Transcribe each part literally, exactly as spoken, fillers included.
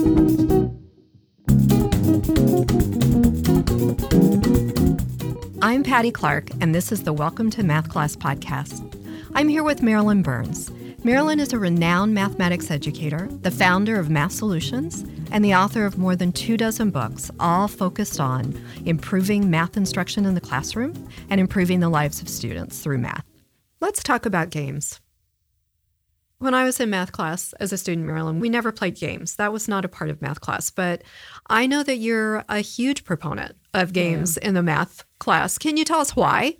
I'm Patty Clark, and this is the Welcome to Math Class podcast. I'm here with Marilyn Burns. Marilyn is a renowned mathematics educator, the founder of Math Solutions, and the author of more than two dozen books, all focused on improving math instruction in the classroom and improving the lives of students through math. Let's talk about games. When I was in math class as a student, Marilyn, we never played games. That was not a part of math class. But I know that you're a huge proponent of games yeah. in the math class. Can you tell us why?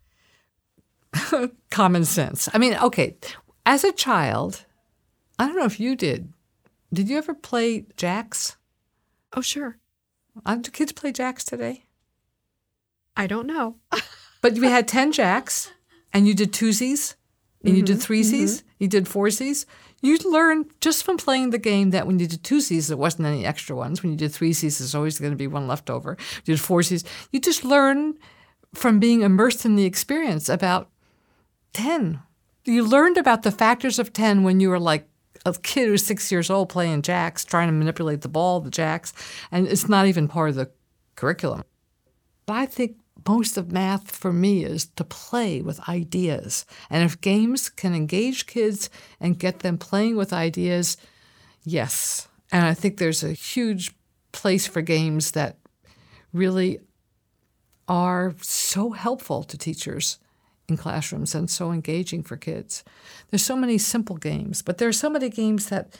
Common sense. I mean, okay, as a child, I don't know if you did. Did you ever play jacks? Oh, sure. Uh, do kids play jacks today? I don't know. But we had ten jacks, and you did twosies, and mm-hmm, you did threesies, mm-hmm. you did foursies. You learned just from playing the game that when you did twosies, there wasn't any extra ones. When you did threesies, there's always going to be one left over. You did foursies. You just learn from being immersed in the experience about ten. You learned about the factors of ten when you were like a kid who was six years old playing jacks, trying to manipulate the ball, the jacks, and it's not even part of the curriculum. But I think most of math for me is to play with ideas. And if games can engage kids and get them playing with ideas, yes. And I think there's a huge place for games that really are so helpful to teachers in classrooms and so engaging for kids. There's so many simple games, but there are so many games that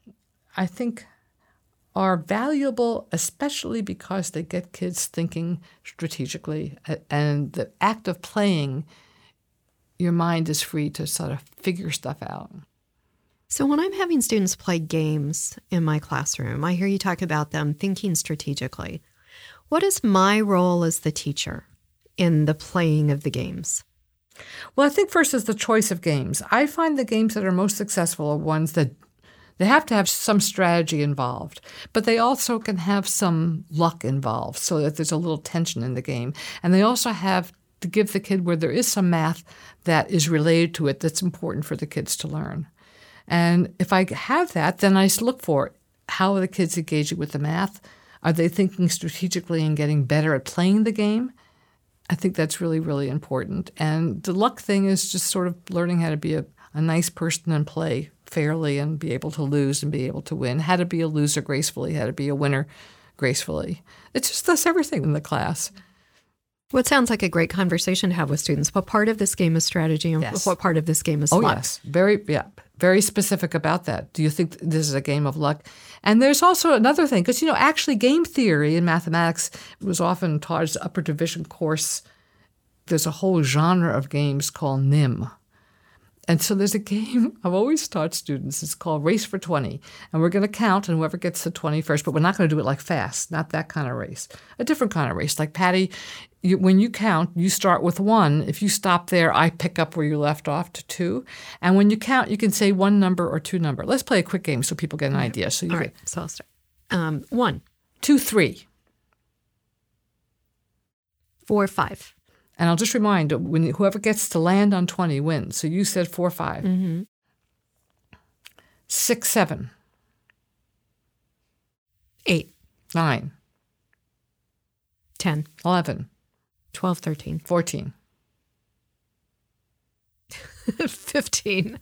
I think are valuable, especially because they get kids thinking strategically. And the act of playing, your mind is free to sort of figure stuff out. So when I'm having students play games in my classroom, I hear you talk about them thinking strategically. What is my role as the teacher in the playing of the games? Well, I think first is the choice of games. I find the games that are most successful are ones that they have to have some strategy involved, but they also can have some luck involved so that there's a little tension in the game. And they also have to give the kid where there is some math that is related to it that's important for the kids to learn. And if I have that, then I look for how are the kids engaging with the math? Are they thinking strategically and getting better at playing the game? I think that's really, really important. And the luck thing is just sort of learning how to be a, a nice person and play fairly and be able to lose and be able to win, how to be a loser gracefully, how to be a winner gracefully. It just does everything in the class. What sounds like a great conversation to have with students. What part of this game is strategy and yes. what part of this game is oh, luck? Oh, yes. Very, yeah, very specific about that. Do you think this is a game of luck? And there's also another thing, because, you know, actually game theory in mathematics was often taught as an upper division course. There's a whole genre of games called N I M. And so there's a game I've always taught students. It's called Race for twenty. And we're going to count, and whoever gets to twenty first, but we're not going to do it like fast, not that kind of race. A different kind of race. Like, Patty, you, when you count, you start with one. If you stop there, I pick up where you left off to two. And when you count, you can say one number or two number. Let's play a quick game so people get an idea. So you All get, right, so I'll start. Um, one. Two, three. Four, five. And I'll just remind, when whoever gets to land on twenty wins. So you said four, five. Mm-hmm. Six, seven. Eight. Nine. Ten. Eleven. Twelve, thirteen. Fourteen. Fifteen.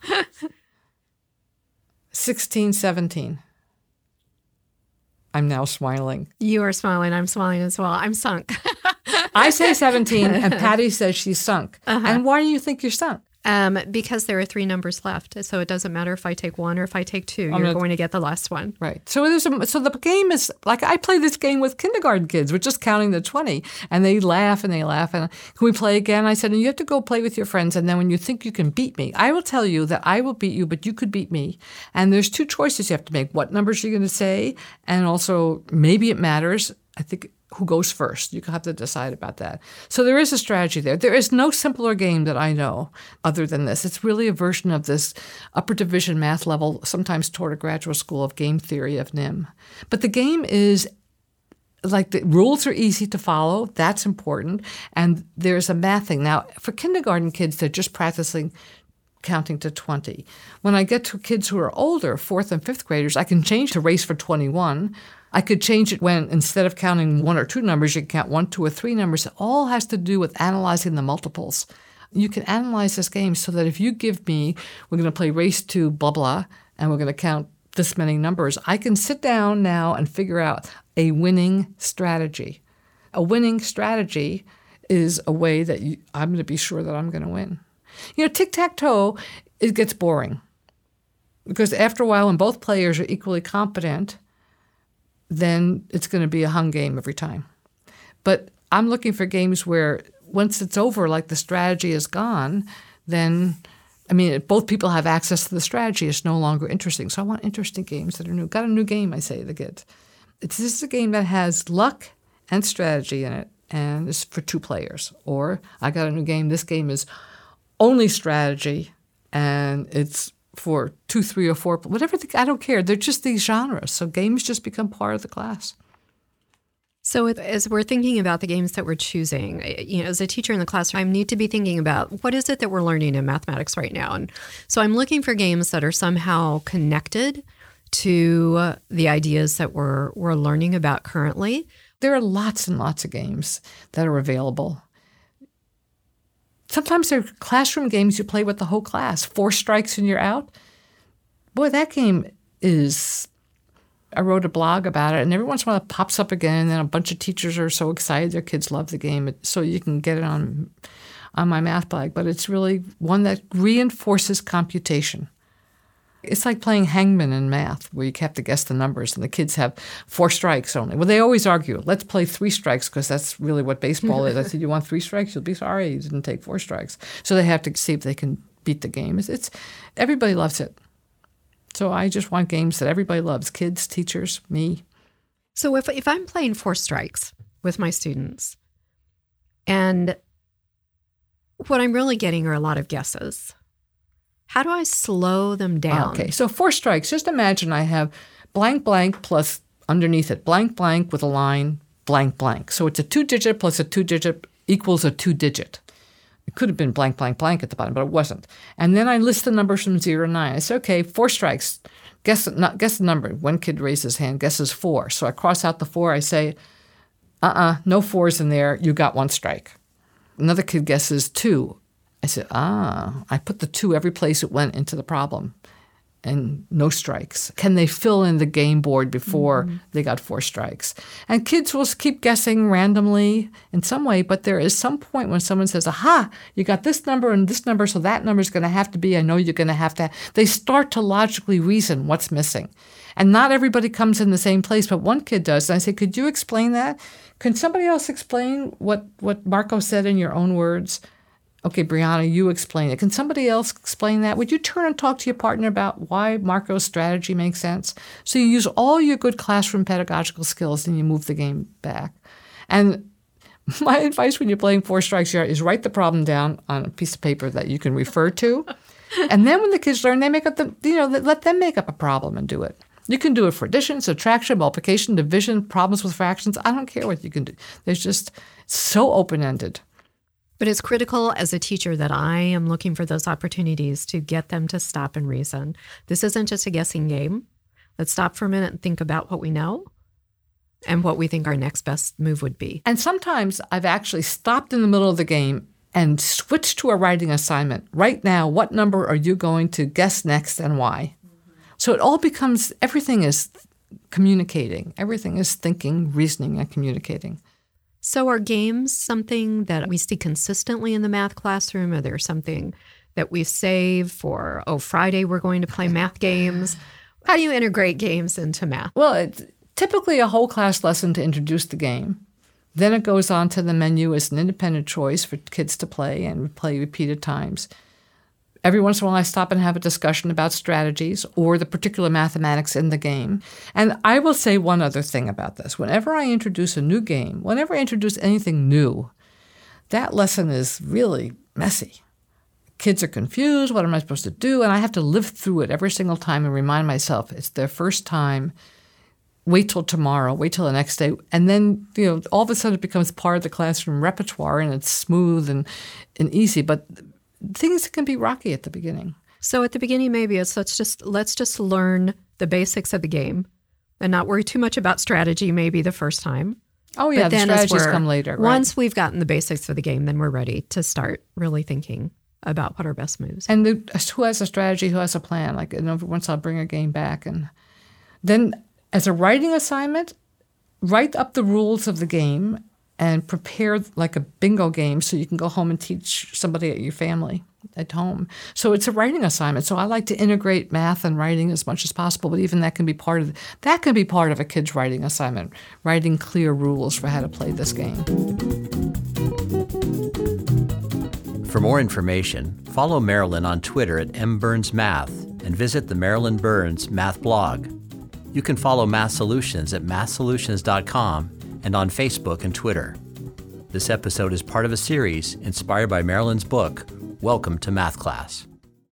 Sixteen, seventeen. I'm now smiling. You are smiling. I'm smiling as well. I'm sunk. I say seventeen, and Patty says she's sunk. Uh-huh. And why do you think you're sunk? Um, because there are three numbers left. So it doesn't matter if I take one or if I take two. I'm you're not, going to get the last one. Right. So there's a, so the game is, like, I play this game with kindergarten kids. We're just counting the twenty. And they laugh and they laugh. And can we play again? I said, and you have to go play with your friends. And then when you think you can beat me, I will tell you that I will beat you, but you could beat me. And there's two choices you have to make. What numbers are you going to say? And also, maybe it matters. I think who goes first. You have to decide about that. So there is a strategy there. There is no simpler game that I know other than this. It's really a version of this upper division math level, sometimes toward a graduate school of game theory of N I M. But the game is like the rules are easy to follow. That's important. And there's a math thing. Now, for kindergarten kids, they're just practicing counting to twenty. When I get to kids who are older, fourth and fifth graders, I can change to race for twenty-one. I could change it when instead of counting one or two numbers, you can count one, two, or three numbers. It all has to do with analyzing the multiples. You can analyze this game so that if you give me, we're going to play race to blah, blah, and we're going to count this many numbers, I can sit down now and figure out a winning strategy. A winning strategy is a way that you, I'm going to be sure that I'm going to win. You know, tic-tac-toe, it gets boring. Because after a while, when both players are equally competent, then it's going to be a hung game every time. But I'm looking for games where once it's over, like the strategy is gone, then, I mean, both people have access to the strategy. It's no longer interesting. So I want interesting games that are new. Got a new game, I say to the kids. It's, this is a game that has luck and strategy in it, and it's for two players. Or I got a new game. This game is only strategy, and it's for two, three, or four, whatever. The, I don't care. They're just these genres. So games just become part of the class. So as we're thinking about the games that we're choosing, you know, as a teacher in the classroom, I need to be thinking about what is it that we're learning in mathematics right now. And so I'm looking for games that are somehow connected to the ideas that we're we're learning about currently. There are lots and lots of games that are available. Sometimes they're classroom games you play with the whole class. Four strikes and you're out. Boy, that game is... I wrote a blog about it, and every once in a while it pops up again, and then a bunch of teachers are so excited their kids love the game, so you can get it on, on my math blog. But it's really one that reinforces computation. It's like playing hangman in math, where you have to guess the numbers, and the kids have four strikes only. Well, they always argue, let's play three strikes, because that's really what baseball is. I said, you want three strikes? You'll be sorry you didn't take four strikes. So they have to see if they can beat the game. It's, it's everybody loves it. So I just want games that everybody loves, kids, teachers, me. So if if I'm playing four strikes with my students, and what I'm really getting are a lot of guesses, how do I slow them down? Okay, so four strikes. Just imagine I have blank, blank plus underneath it, blank, blank with a line, blank, blank. So it's a two-digit plus a two-digit equals a two-digit. It could have been blank, blank, blank at the bottom, but it wasn't. And then I list the numbers from zero to nine. I say, okay, four strikes. Guess, not, guess the number. One kid raised his hand, guesses four. So I cross out the four. I say, uh-uh, no fours in there. You got one strike. Another kid guesses two. I said, ah, I put the two every place it went into the problem. And no strikes. Can they fill in the game board before mm-hmm. they got four strikes? And kids will keep guessing randomly in some way, but there is some point when someone says, aha, you got this number and this number, so that number is going to have to be, I know you're going to have to. They start to logically reason what's missing. And not everybody comes in the same place, but one kid does. And I say, could you explain that? Can somebody else explain what, what Marco said in your own words? Okay, Brianna, you explain it. Can somebody else explain that? Would you turn and talk to your partner about why Marco's strategy makes sense? So you use all your good classroom pedagogical skills and you move the game back. And my advice when you're playing four strikes is write the problem down on a piece of paper that you can refer to. And then when the kids learn, they make up the, you know, let them make up a problem and do it. You can do it for addition, subtraction, multiplication, division, problems with fractions. I don't care what you can do. There's just so open-ended. But it's critical as a teacher that I am looking for those opportunities to get them to stop and reason. This isn't just a guessing game. Let's stop for a minute and think about what we know and what we think our next best move would be. And sometimes I've actually stopped in the middle of the game and switched to a writing assignment. Right now, what number are you going to guess next and why? Mm-hmm. So it all becomes, everything is communicating. Everything is thinking, reasoning, and communicating. So are games something that we see consistently in the math classroom? Are there something that we save for, oh, Friday we're going to play math games? How do you integrate games into math? Well, it's typically a whole class lesson to introduce the game. Then it goes on to the menu as an independent choice for kids to play and play repeated times. Every once in a while, I stop and have a discussion about strategies or the particular mathematics in the game. And I will say one other thing about this. Whenever I introduce a new game, whenever I introduce anything new, that lesson is really messy. Kids are confused. What am I supposed to do? And I have to live through it every single time and remind myself it's their first time. Wait till tomorrow. Wait till the next day. And then, you know, all of a sudden it becomes part of the classroom repertoire and it's smooth and, and easy. But things can be rocky at the beginning. So at the beginning, maybe it's let's just let's just learn the basics of the game and not worry too much about strategy maybe the first time. Oh, yeah, but the then strategies come later. Right? Once we've gotten the basics of the game, then we're ready to start really thinking about what our best moves are. And the, who has a strategy, who has a plan. Like, you know, once I'll bring a game back. And then as a writing assignment, write up the rules of the game and prepare like a bingo game so you can go home and teach somebody at your family at home. So it's a writing assignment. So I like to integrate math and writing as much as possible, but even that can be part of that can be part of a kid's writing assignment, writing clear rules for how to play this game. For more information, follow Marilyn on Twitter at m burns math and visit the Marilyn Burns Math blog. You can follow Math Solutions at math solutions dot com and on Facebook and Twitter. This episode is part of a series inspired by Marilyn's book, Welcome to Math Class.